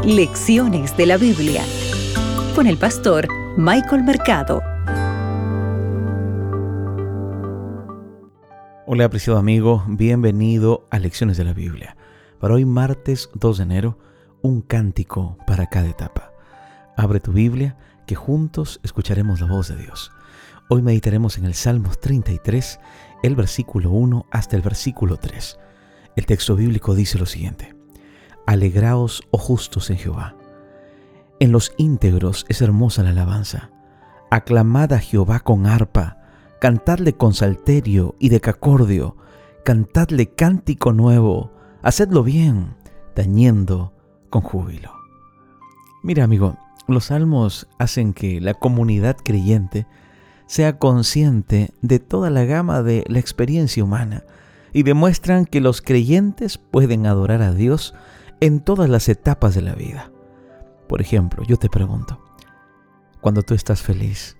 Lecciones de la Biblia con el pastor Michael Mercado. Hola, apreciado amigo, bienvenido a Lecciones de la Biblia. Para hoy, martes 2 de enero, un cántico para cada etapa. Abre tu Biblia, que juntos escucharemos la voz de Dios. Hoy meditaremos en el Salmos 33, el versículo 1 hasta el versículo 3. El texto bíblico dice lo siguiente: Alegraos, oh justos, en Jehová. En los íntegros es hermosa la alabanza. Aclamad a Jehová con arpa, cantadle con salterio y decacordio, cantadle cántico nuevo, hacedlo bien, tañendo con júbilo. Mira, amigo, los salmos hacen que la comunidad creyente sea consciente de toda la gama de la experiencia humana y demuestran que los creyentes pueden adorar a Dios en todas las etapas de la vida. Por ejemplo, yo te pregunto, cuando tú estás feliz,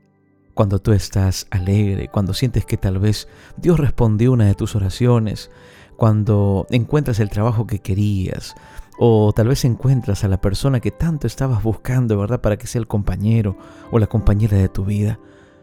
cuando tú estás alegre, cuando sientes que tal vez Dios respondió una de tus oraciones, cuando encuentras el trabajo que querías, o tal vez encuentras a la persona que tanto estabas buscando, ¿verdad?, para que sea el compañero o la compañera de tu vida.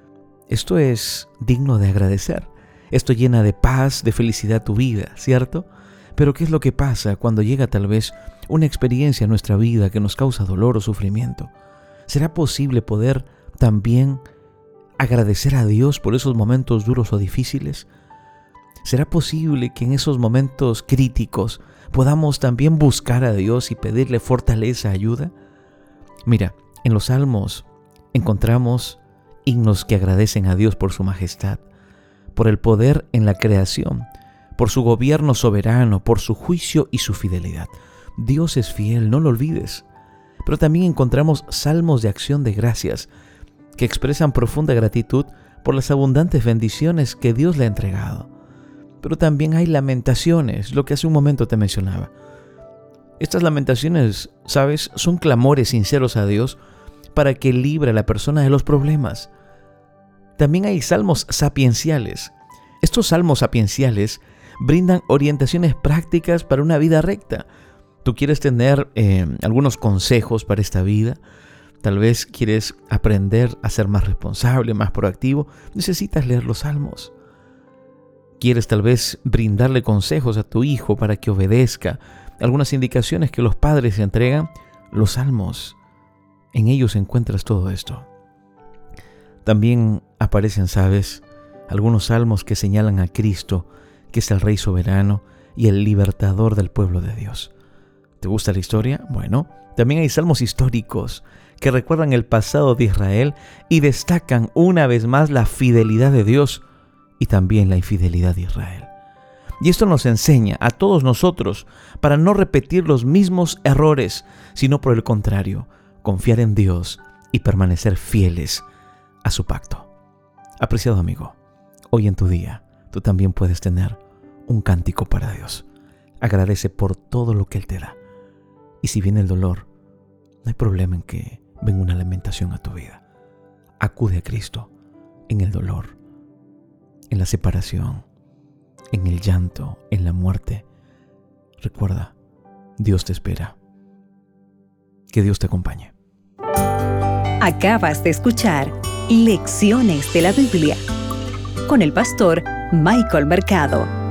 Esto es digno de agradecer. Esto llena de paz, de felicidad tu vida, ¿cierto? Pero ¿qué es lo que pasa cuando llega tal vez una experiencia en nuestra vida que nos causa dolor o sufrimiento? ¿Será posible poder también agradecer a Dios por esos momentos duros o difíciles? ¿Será posible que en esos momentos críticos podamos también buscar a Dios y pedirle fortaleza, ayuda? Mira, en los Salmos encontramos himnos que agradecen a Dios por su majestad, por el poder en la creación, por su gobierno soberano, por su juicio y su fidelidad. Dios es fiel, no lo olvides. Pero también encontramos salmos de acción de gracias que expresan profunda gratitud por las abundantes bendiciones que Dios le ha entregado. Pero también hay lamentaciones, lo que hace un momento te mencionaba. Estas lamentaciones, ¿sabes?, son clamores sinceros a Dios para que libre a la persona de los problemas. También hay salmos sapienciales. Estos salmos sapienciales brindan orientaciones prácticas para una vida recta. Tú quieres tener algunos consejos para esta vida. Tal vez quieres aprender a ser más responsable, más proactivo. Necesitas leer los salmos. Quieres tal vez brindarle consejos a tu hijo para que obedezca algunas indicaciones que los padres entregan. Los salmos, en ellos encuentras todo esto. También aparecen, ¿sabes?, algunos salmos que señalan a Cristo, que es el Rey soberano y el libertador del pueblo de Dios. ¿Te gusta la historia? Bueno, también hay salmos históricos que recuerdan el pasado de Israel y destacan una vez más la fidelidad de Dios y también la infidelidad de Israel. Y esto nos enseña a todos nosotros para no repetir los mismos errores, sino por el contrario, confiar en Dios y permanecer fieles a su pacto. Apreciado amigo, hoy en tu día tú también puedes tener un cántico para Dios. Agradece por todo lo que Él te da. Y si viene el dolor, no hay problema en que venga una lamentación a tu vida. Acude a Cristo en el dolor, en la separación, en el llanto, en la muerte. Recuerda, Dios te espera. Que Dios te acompañe. Acabas de escuchar Lecciones de la Biblia con el pastor Michael Mercado.